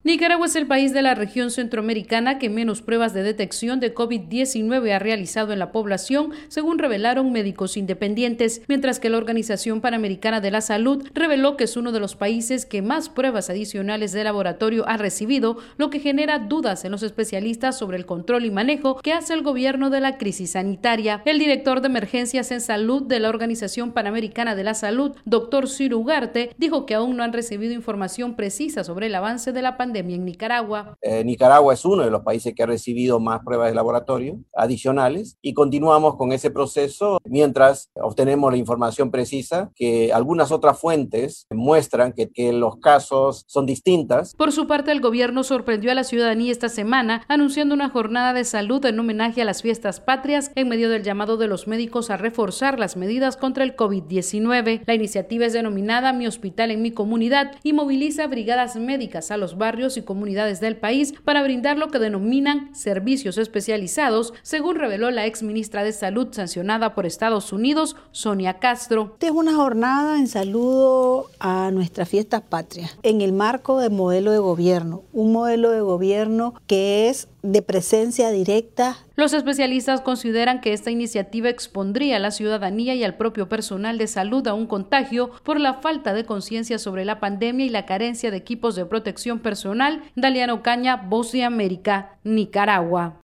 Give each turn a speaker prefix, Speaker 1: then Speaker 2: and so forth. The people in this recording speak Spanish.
Speaker 1: Nicaragua es el país de la región centroamericana que menos pruebas de detección de COVID-19 ha realizado en la población, según revelaron médicos independientes, mientras que la Organización Panamericana de la Salud reveló que es uno de los países que más pruebas adicionales de laboratorio ha recibido, lo que genera dudas en los especialistas sobre el control y manejo que hace el gobierno de la crisis sanitaria. El director de emergencias en salud de la Organización Panamericana de la Salud, Dr. Ciro Ugarte, dijo que aún no han recibido información precisa sobre el avance de la pandemia en Nicaragua.
Speaker 2: Nicaragua es uno de los países que ha recibido más pruebas de laboratorio adicionales y continuamos con ese proceso mientras obtenemos la información precisa, que algunas otras fuentes muestran que los casos son distintas.
Speaker 1: Por su parte, el gobierno sorprendió a la ciudadanía esta semana anunciando una jornada de salud en homenaje a las fiestas patrias en medio del llamado de los médicos a reforzar las medidas contra el COVID-19. La iniciativa es denominada Mi Hospital en mi Comunidad y moviliza brigadas médicas a los barrios y comunidades del país para brindar lo que denominan servicios especializados, según reveló la ex ministra de Salud sancionada por Estados Unidos, Sonia Castro.
Speaker 3: Esta es una jornada en saludo a nuestras fiestas patrias, en el marco del modelo de gobierno, un modelo de gobierno que es de presencia directa.
Speaker 1: Los especialistas consideran que esta iniciativa expondría a la ciudadanía y al propio personal de salud a un contagio por la falta de conciencia sobre la pandemia y la carencia de equipos de protección personal. Daliano Caña, Voz de América, Nicaragua.